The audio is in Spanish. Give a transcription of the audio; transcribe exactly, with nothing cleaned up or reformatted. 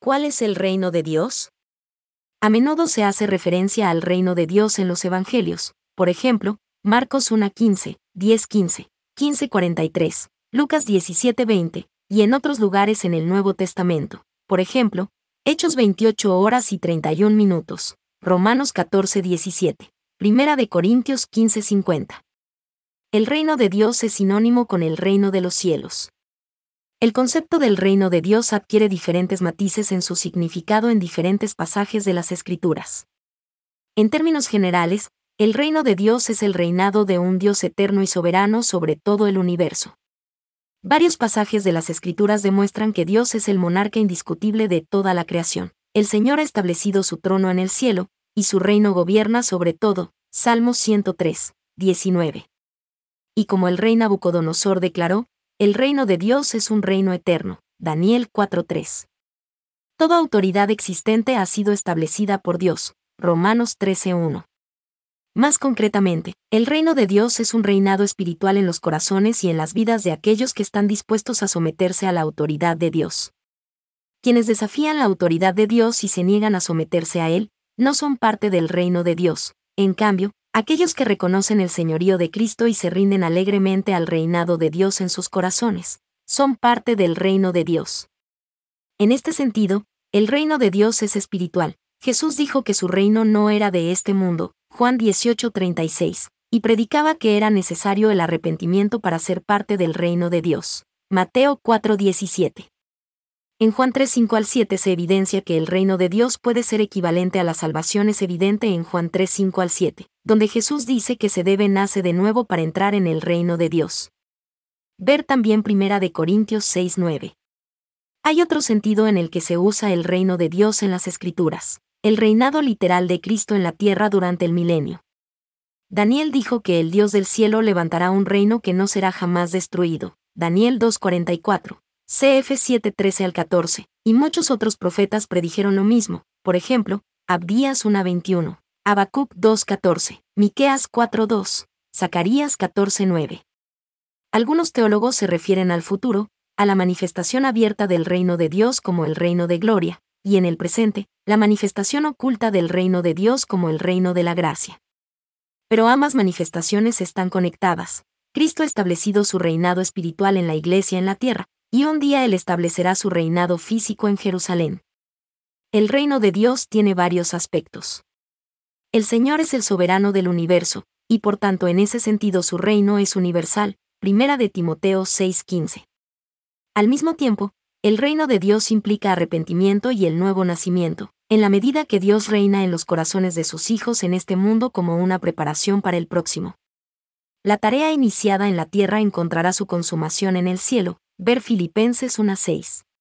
¿Cuál es el reino de Dios? A menudo se hace referencia al reino de Dios en los evangelios, por ejemplo, Marcos uno quince, diez quince, quince cuarenta y tres, Lucas diecisiete veinte, y en otros lugares en el Nuevo Testamento, por ejemplo, Hechos veintiocho horas y treinta y un minutos, Romanos catorce diecisiete, Primera de Corintios quince cincuenta. El reino de Dios es sinónimo con el reino de los cielos. El concepto del reino de Dios adquiere diferentes matices en su significado en diferentes pasajes de las Escrituras. En términos generales, el reino de Dios es el reinado de un Dios eterno y soberano sobre todo el universo. Varios pasajes de las Escrituras demuestran que Dios es el monarca indiscutible de toda la creación. El Señor ha establecido su trono en el cielo, y su reino gobierna sobre todo. Salmos ciento tres, diecinueve. Y como el rey Nabucodonosor declaró, el reino de Dios es un reino eterno. Daniel cuatro tres. Toda autoridad existente ha sido establecida por Dios. Romanos trece uno. Más concretamente, el reino de Dios es un reinado espiritual en los corazones y en las vidas de aquellos que están dispuestos a someterse a la autoridad de Dios. Quienes desafían la autoridad de Dios y se niegan a someterse a Él, no son parte del reino de Dios. En cambio, aquellos que reconocen el señorío de Cristo y se rinden alegremente al reinado de Dios en sus corazones, son parte del reino de Dios. En este sentido, el reino de Dios es espiritual. Jesús dijo que su reino no era de este mundo, Juan dieciocho treinta y seis, y predicaba que era necesario el arrepentimiento para ser parte del reino de Dios. Mateo cuatro diecisiete. En Juan tres cinco al siete se evidencia que el reino de Dios puede ser equivalente a la salvación es evidente en Juan tres cinco al siete, donde Jesús dice que se debe nace de nuevo para entrar en el reino de Dios. Ver también Primera de Corintios seis nueve. Hay otro sentido en el que se usa el reino de Dios en las Escrituras, el reinado literal de Cristo en la tierra durante el milenio. Daniel dijo que el Dios del cielo levantará un reino que no será jamás destruido. Daniel dos cuarenta y cuatro. C F siete trece al catorce, y muchos otros profetas predijeron lo mismo, por ejemplo, Abdías uno veintiuno, Habacuc dos catorce, Miqueas cuatro dos, Zacarías catorce nueve. Algunos teólogos se refieren al futuro, a la manifestación abierta del reino de Dios como el reino de gloria, y en el presente, la manifestación oculta del reino de Dios como el reino de la gracia. Pero ambas manifestaciones están conectadas. Cristo ha establecido su reinado espiritual en la Iglesia en la tierra, y un día Él establecerá su reinado físico en Jerusalén. El reino de Dios tiene varios aspectos. El Señor es el soberano del universo, y por tanto en ese sentido su reino es universal. Primera de Timoteo seis quince. Al mismo tiempo, el reino de Dios implica arrepentimiento y el nuevo nacimiento, en la medida que Dios reina en los corazones de sus hijos en este mundo como una preparación para el próximo. La tarea iniciada en la tierra encontrará su consumación en el cielo. Ver Filipenses uno seis.